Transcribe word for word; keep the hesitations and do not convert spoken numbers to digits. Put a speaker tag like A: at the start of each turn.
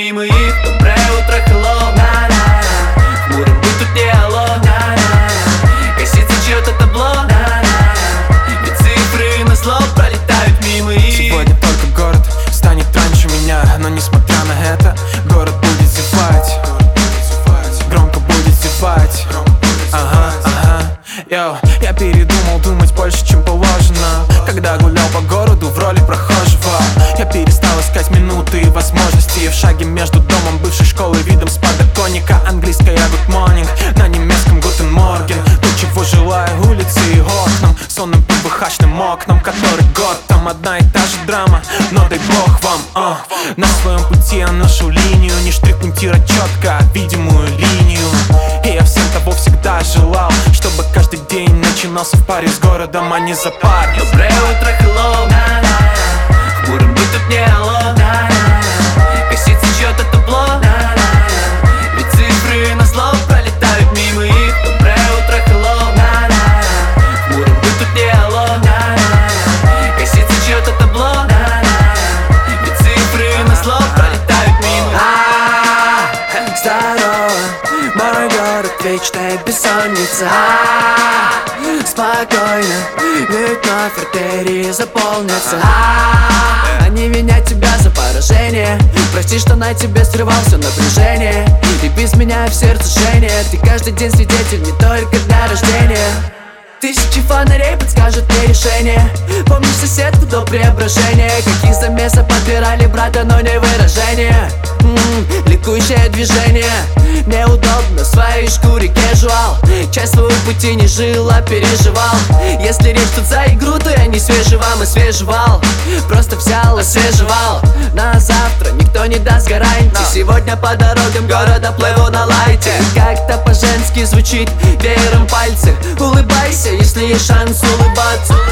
A: мимо их. Доброе утро, hello, на-на-на. Хмурым быть тут не алло, на-на-на. Косится чьё-то табло, на-на-на. Ведь цифры на зло пролетают мимо их.
B: Сегодня только город станет раньше меня, но несмотря на это, город будет зевать. Громко будет зевать. Ага, ага. Йоу, я передумал думать больше, чем положено. Когда гулял по городу в роли прохожего, я перестал искать минуты и возможности. В шаге между домом бывшей школы, видом с подоконника. Английская good morning, на немецком guten morgen. То, чего желаю улице и окнам, сонным пвхшным окнам. Который год, там одна и та же драма, но дай бог вам, а. На своем пути я ношу линию, не штрих пунктира четко, а видимую линию. И я всем того всегда желал, чтобы каждый день начинался в паре с городом, а не за пар.
A: Доброе утро, hello, на-на-на. Хмурым быть тут не алло, на-на-на. Косится чьё-то табло, на-на-на. Ведь цифры на зло пролетают мимо их. Доброе утро, hello, на-на-на. Хмурым быть тут не алло, на-на-на. Косится чьё-то табло, на-на-на. Ведь цифры на зло пролетают мимо.
C: А, здорово, мой город, вечная бессонница. А, спокойно, ведь вновь артерии заполнятся. А, они винят тебя за поражение. Прости, что на тебе срывался напряжение. И без меня в сердце жжение. Ты каждый день свидетель, не только дня рождения. Тысячи фонарей подскажут мне решение. Помнишь соседку до преображения? Каких замесов подбирали брата, но не выражение. М-м, ликующее движение. Мне удобно в своей шкуре casual. Часть своего пути не жил, а переживал. Если речь тут за игру, то я не свежий вам освежевал. Просто взял, освежевал. На завтра никто не даст гарантии. Сегодня по дорогам города плыву на лайте. Как-то по-женски звучит веером пальцы. Улыбайся, если есть шанс улыбаться.